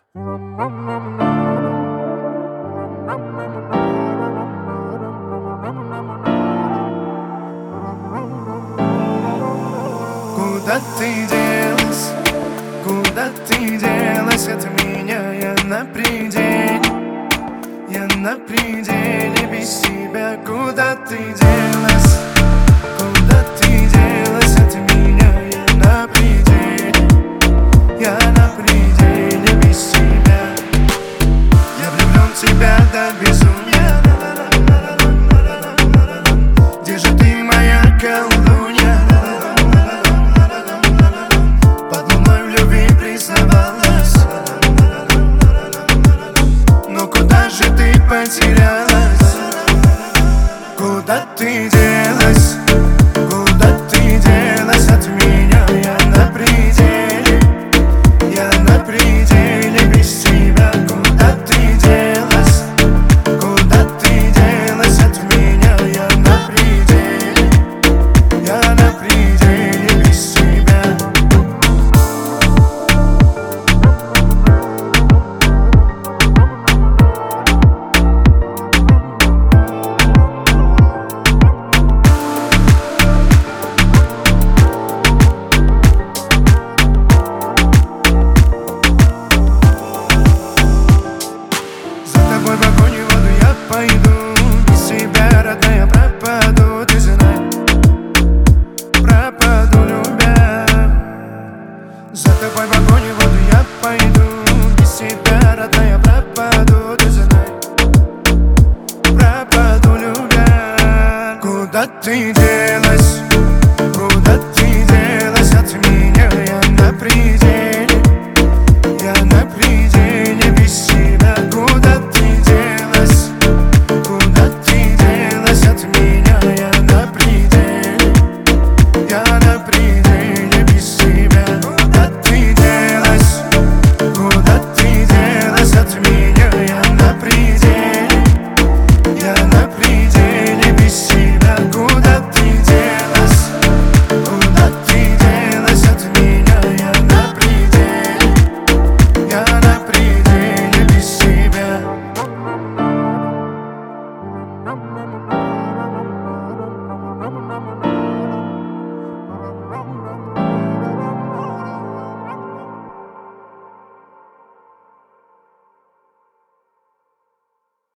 Куда ты делась? Куда ты делась от меня? Я на пределе, я на пределе без тебя. Куда ты делась? Куда ты делась от меня? Я на пределе, я на пределе без тебя. Я влюблен в тебя до безумия. Где же ты, моя колдунья? Под луной в любви признавалась. Но куда же ты потерялась? Куда ты делась? Куда ты делась от меня? Я на пределе, я на пределе без тебя. Куда ты делась? Куда ты делась от меня? Я на пределе, я на пределе без тебя. В огонь и воду я пойду, без тебя, родная, пропаду. Ты знай, пропаду, любя. За тобой в огонь и воду я пойду, без тебя, родная, пропаду. Ты знай, пропаду, любя. Куда ты